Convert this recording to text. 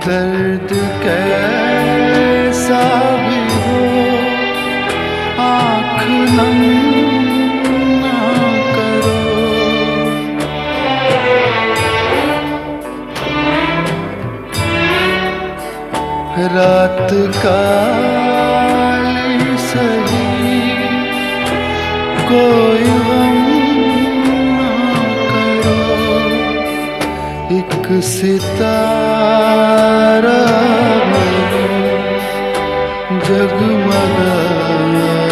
दर्द कैसा भी हो आँख नम ना करो। रात काली सही कोई गम ना करो। एक सितारा जगमगा